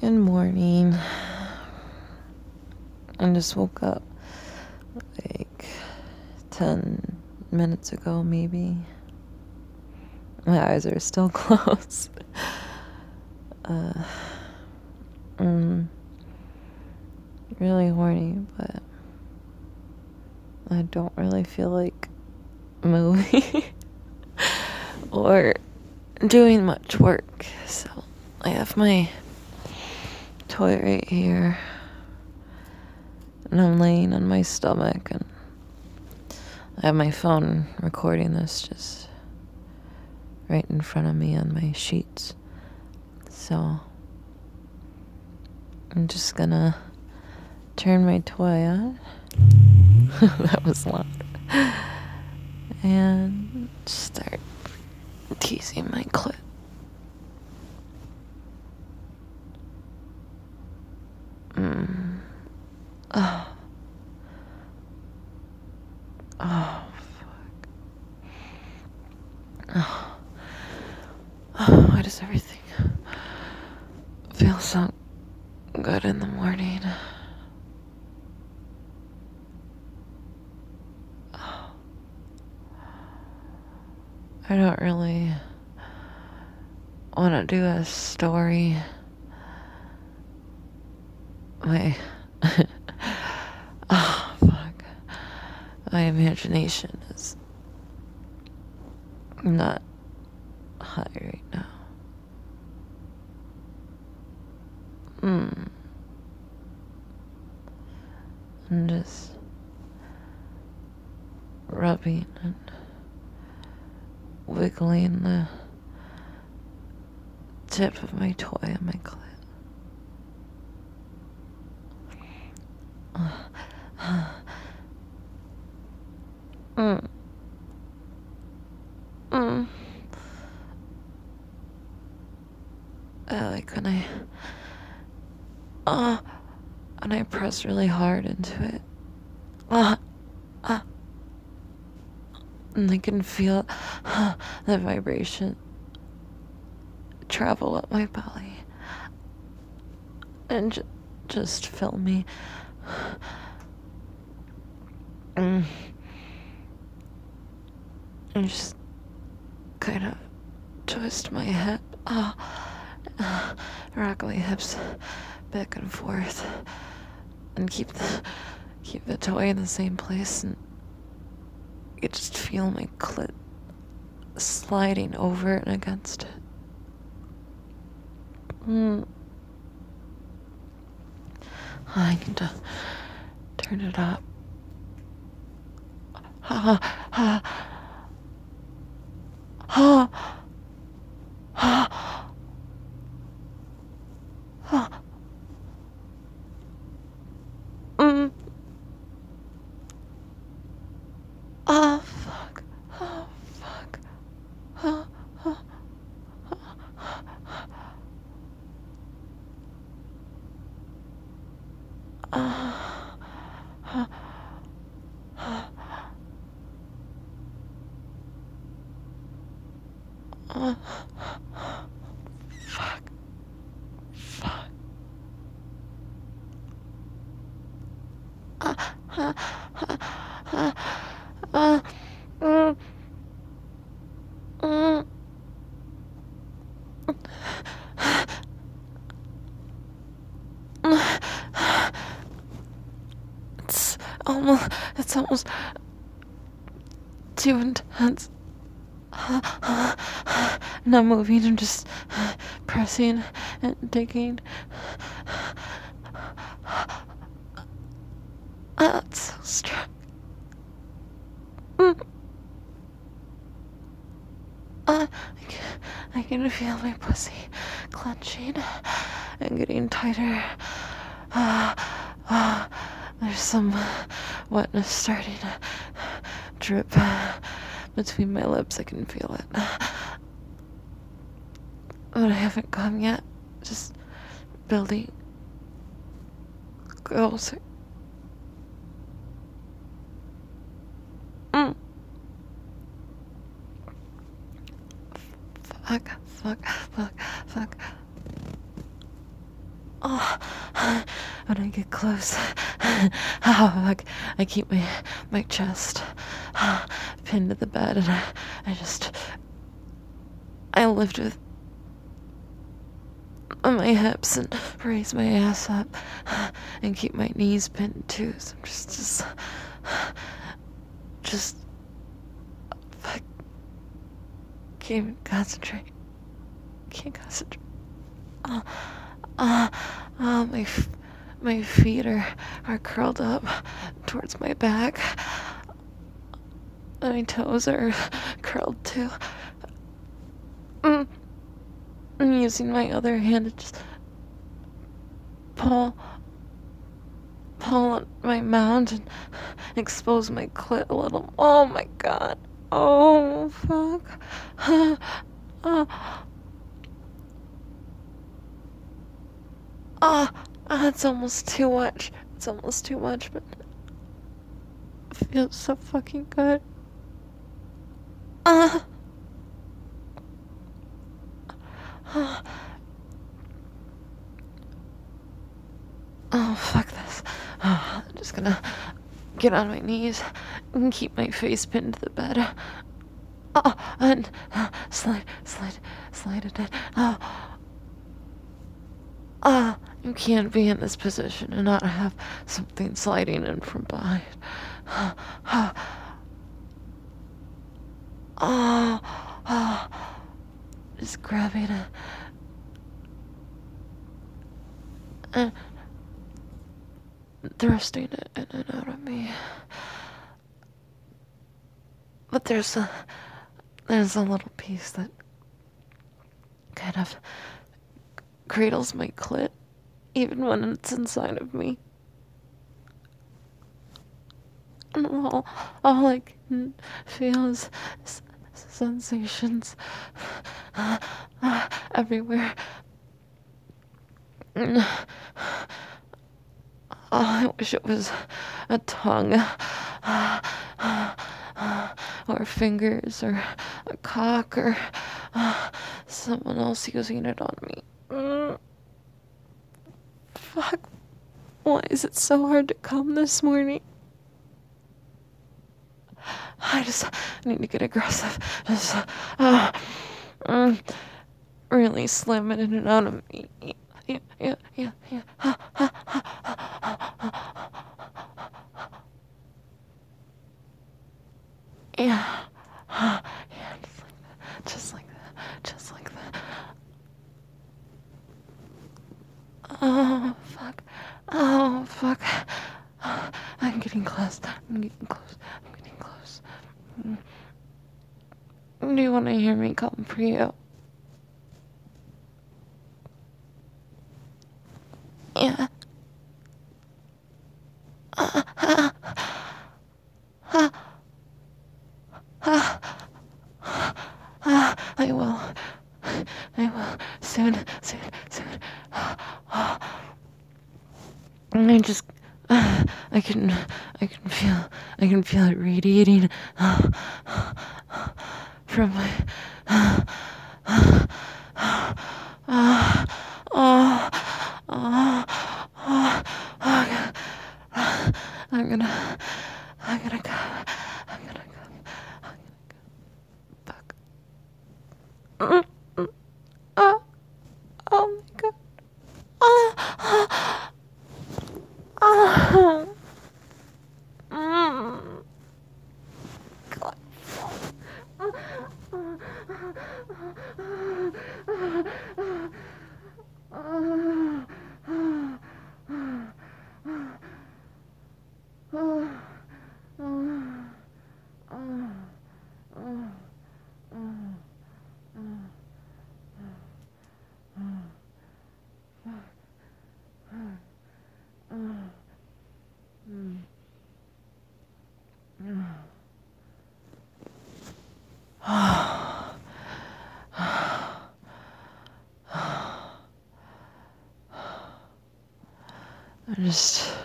Good morning. I just woke up like 10 minutes ago, maybe. My eyes are still closed. Uh, really horny, but I don't really feel like moving or doing much work. So I have my toy right here, and I'm laying on my stomach, and I have my phone recording this just right in front of me on my sheets. So I'm just gonna turn my toy on. That was loud. And start teasing my clit. Oh. Oh, fuck. Oh. Oh, why does everything feel so good in the morning? Oh. I don't really want to do a story. Oh, fuck. My imagination is not high right now. I'm just rubbing and wiggling the tip of my toy on my clit. Like when I press really hard into it. And I can feel the vibration travel up my belly and just fill me. And just kind of twist my head, rock my hips back and forth, and keep the toy in the same place, and you just feel my clit sliding over and against it. I need to turn it up. Oh, fuck. Oh, fuck. Fuck. Fuck. It's almost too intense. Not moving, I'm just pressing and digging. It's so strong. I can feel my pussy clenching and getting tighter. There's some wetness starting to drip between my lips. I can feel it. But I haven't come yet. Just building closer. Fuck. Oh, when I get close, oh, I keep my chest pinned to the bed, and I lift with my hips and raise my ass up and keep my knees pinned too. So I'm just fuck, can't even concentrate. Can't concentrate. Uh, uh, my feet are curled up towards my back. My toes are curled too. I'm using my other hand to just pull on my mount and expose my clit a little. Oh my god. Oh fuck. It's almost too much. It's almost too much, but it feels so fucking good. Uh, oh, fuck this. I'm just gonna get on my knees and keep my face pinned to the bed. And slide it in. You can't be in this position and not have something sliding in from behind. Just grabbing it and thrusting it in and out of me. But there's a little piece that kind of cradles my clit, even when it's inside of me. And all I can feel is sensations everywhere. I wish it was a tongue, or fingers, or a cock, or someone else using it on me. Fuck. Why is it so hard to come this morning? I need to get aggressive. Really slam it in and out of me. Yeah. Yeah. Just like that. Oh, fuck. I'm getting close. Do you want to hear me come for you? Yeah. I will. Soon. I just, I can feel it radiating from my, I'm gonna go. Fuck. Oh my god. God. I just